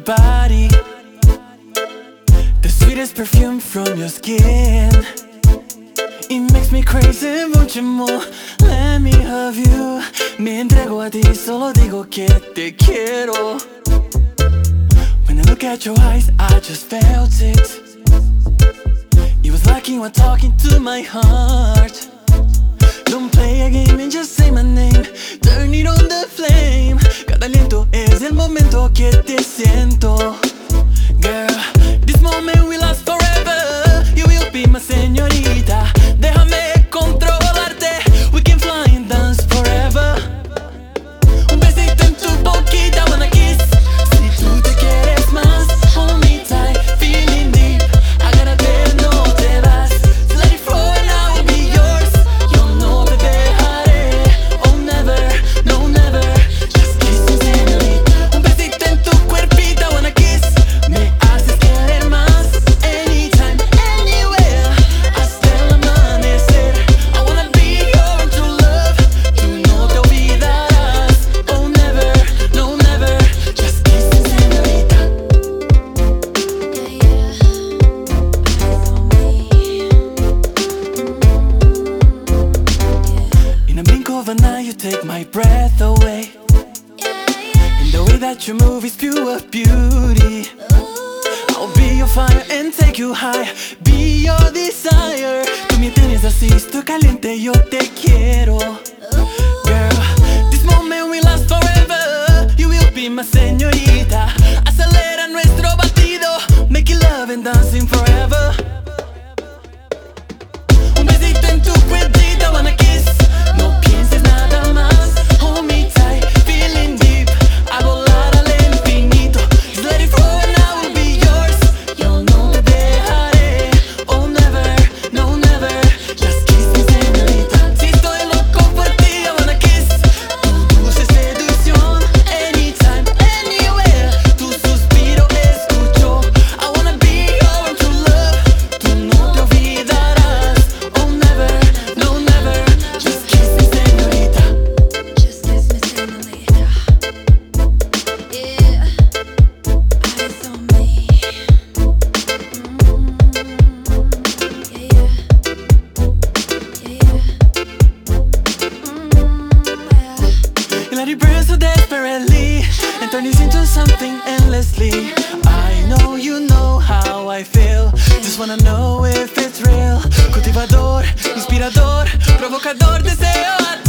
body, the sweetest perfume from your skin. It makes me crazy, won't you more? Let me have you. Me entrego a ti, solo digo que te quiero. When I look at your eyes, I just felt it. It was like you were talking to my heart. Don't play a game and just say my name. Turn it on the flame. Cada aliento es el momento que te siento. Girl, this moment will last forever. You will be my señorita. Déjame controlarte. We can fly and dance forever. Un besito en tu boquita, wanna kiss. Si tú te quieres más, hold me tight, feeling deep. Agárrate, no te vas. So let it flow and I will be yours. Yo no te dejaré. Oh never, no never. Just kiss me, señorita. Un besito en tu cuerpita, wanna kiss. Me haces querer más. Anytime, anywhere. Hasta el amanecer. I wanna be your true love. Tú no te olvidarás. Oh never, no never. Just kiss me, señorita. In a blink of an eye, you take my breath away. And the way that you move is pure beauty. I'll be your fire and take you high. Be your desire. Tú me tienes así, estoy caliente, yo te quiero. Girl, this moment will last forever. You will be my señorita. Acelera nuestro batido. Making love and dancing forever. Un besito en tu cuerpita, wanna kiss. No pienses nada más. Hold me tight, feeling deep. A volar al infinito. Just let it flow and I will be yours. Yo no te dejaré. Oh never, no never. Just kiss me, señorita. Si estoy loco por ti, I wanna kiss. Tu dulce seducción. Anytime, anywhere. Tu suspiro escucho. I wanna be your true love. Tú no te olvidarás. Oh never, no never. Just kiss me, señorita. Just kiss me, señorita. Yeah, eyes on me. Yeah, yeah, yeah. You let it burn so desperately and turn this into something endlessly. I know you know how I feel. Just wanna know if it's real. Cultivador, inspirador, provocador, deseo a